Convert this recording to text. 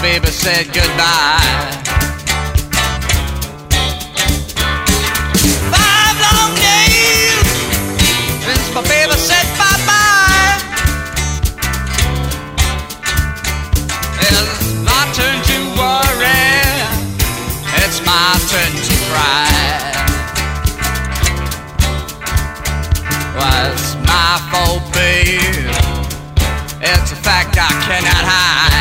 baby said goodbye. 5 long days since my baby said bye-bye. It's my turn to worry, it's my turn to cry. Well, it's my fault, babe, it's a fact I cannot hide.